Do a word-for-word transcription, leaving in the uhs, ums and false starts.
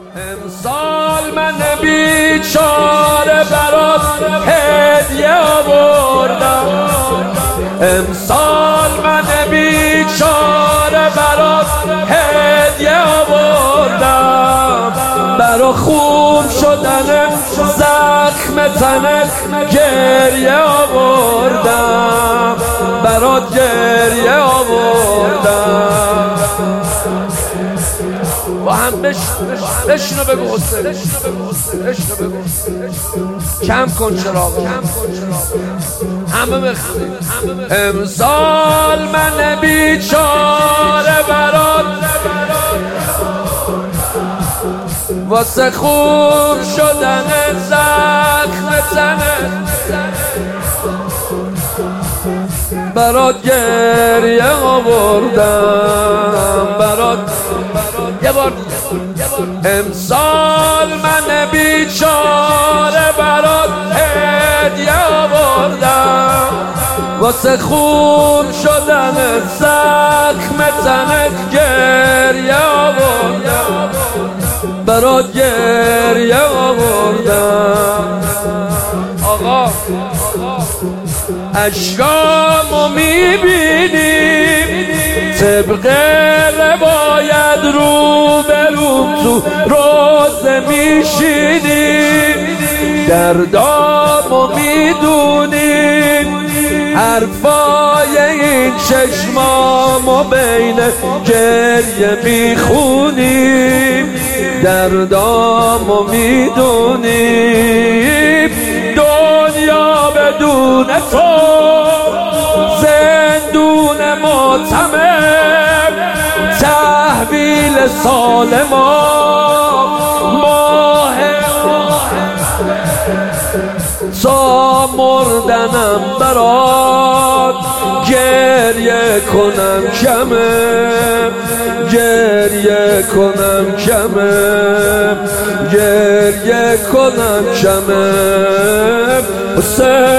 امسال من بیچاره برات هدیه آوردم، امسال من بیچاره برات هدیه آوردم، برا خوب شدن زخم تنت گریه آوردم، برات گریه آوردم. با هم بشنو بگو حسین، بشنو بگو کم کن چراغ، همه بخونیم. امسال من بیچاره برات واسه خوب شدن زخم تنت برات گریه آوردم، برات یه بار امسال من بیچاره برات هدیه آوردم، واسه خوب شدن زخم تنت گریه آوردم، برات گریه آوردم. آقا اشکامو میبینیم طبق روایت رو برون تو روزه میشینیم، دردامو میدونیم حرفای این چشمامو بین گریه میخونیم، دردامو میدونیم دنیا بدون تو زندون معتمر، تحویل سال ما ماه تا مردنم برات گریه کنم کمه، گریه کنم کمه، گریه کنم کمه.